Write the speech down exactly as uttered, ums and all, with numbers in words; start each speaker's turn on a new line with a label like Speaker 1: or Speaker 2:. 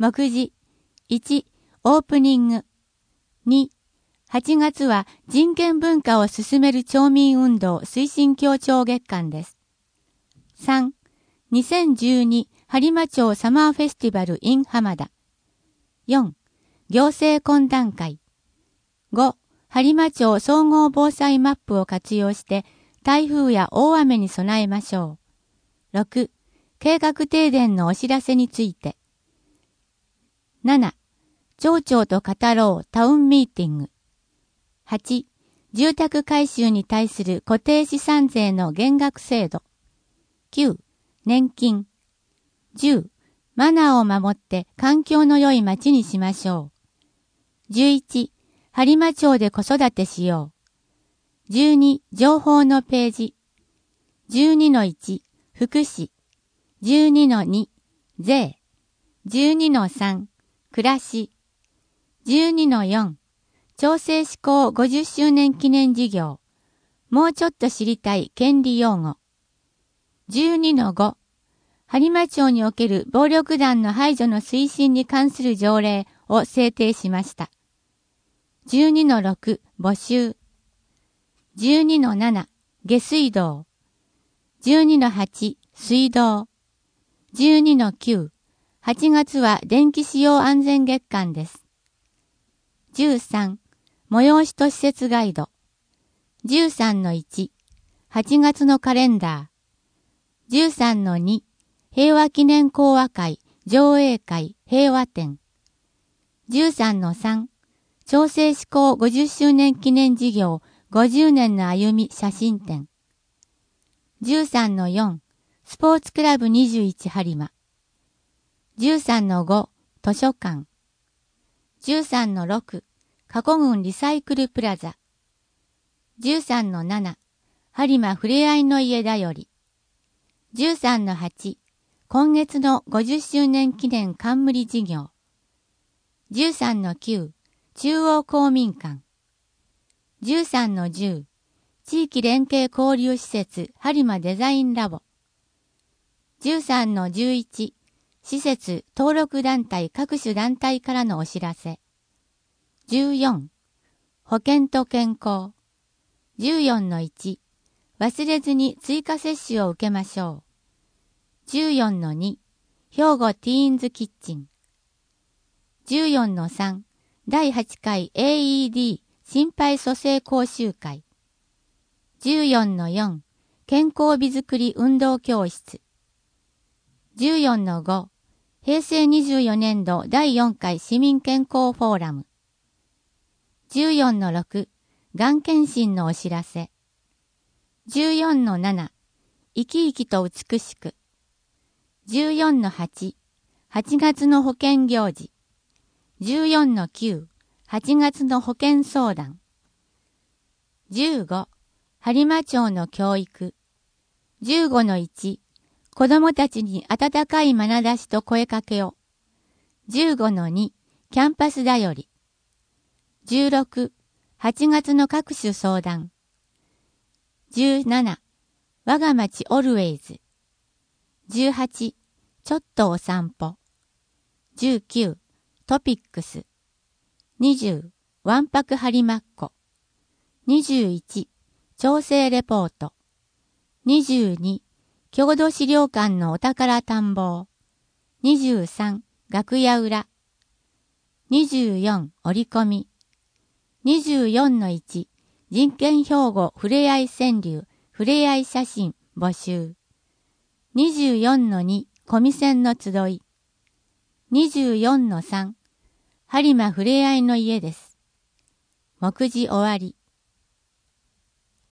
Speaker 1: 目次。いち、オープニング。に、はちがつは人権文化を進める町民運動推進協調月間です。さん、にせんじゅうに播磨町サマーフェスティバル in 浜田。よん、行政懇談会。ご、播磨町総合防災マップを活用して台風や大雨に備えましょう。ろく、計画停電のお知らせについて。なな、町長と語ろうタウンミーティング。はち、住宅改修に対する固定資産税の減額制度。きゅう、年金。じゅう、マナーを守って環境の良い町にしましょう。じゅういち、播磨町で子育てしよう。じゅうに、情報のページ。じゅうにのいち、福祉。じゅうにのに、税。じゅうにのさん、暮らし。じゅうにのよん、町政施行ごじゅっしゅうねん記念事業。もうちょっと知りたい権利用語。じゅうにのご、播磨町における暴力団の排除の推進に関する条例を制定しました。じゅうにのろく、募集。じゅうにのなな、下水道。じゅうにのはち、水道。じゅうにのきゅう、はちがつは電気使用安全月間です。じゅうさん、催しと施設ガイド。じゅうさんのいち、はちがつのカレンダー。じゅうさんのに、平和記念講話会、上映会、平和展。じゅうさんのさん、町政施行ごじゅっしゅうねん記念事業ごじゅうねんの歩み写真展。じゅうさんのよん、スポーツクラブにじゅういち播磨。じゅうさんのご、図書館。じゅうさんのろく、加古郡リサイクルプラザ。じゅうさんのなな、播磨ふれあいの家だより。じゅうさんのはち、今月のごじゅっしゅうねん記念冠事業。じゅうさんのきゅう、中央公民館。じゅうさんのじゅう、地域連携交流施設播磨デザインラボ。じゅうさんのじゅういち、施設登録団体各種団体からのお知らせ。じゅうよん、保健と健康。じゅうよんのいち、忘れずに追加接種を受けましょう。じゅうよんのに、兵庫ティーンズキッチン。じゅうよんのさん、だいはちかい エーイーディー 心肺蘇生講習会。じゅうよんのよん、健康美づくり運動教室。じゅうよんのご、へいせいにじゅうよねんどだいよんかい市民健康フォーラム。じゅうよんのろく、がん検診のお知らせ。じゅうよんのなな、生き生きと美しく。じゅうよんのはち、はちがつの保険行事。じゅうよんのきゅう、はちがつの保険相談。じゅうご、播磨町の教育。じゅうごのいち、子供たちに温かい眼差しと声かけを。じゅうごのに、キャンパスだより。じゅうろく、はちがつの各種相談。じゅうなな、我が町オルウェイズ。じゅうはち、ちょっとお散歩。じゅうきゅう、トピックス。にじゅう、わんぱく播磨っ子。にじゅういち、調整レポート。にじゅうに、郷土資料館のお宝探訪。にじゅうさん、楽屋裏。にじゅうよん、折り込み。にじゅうよんのいち、人権標語ふれあい川柳、ふれあい写真募集。にじゅうよんのに、コミセンの集い。にじゅうよんのさん、播磨ふれあいの家です。目次終わり。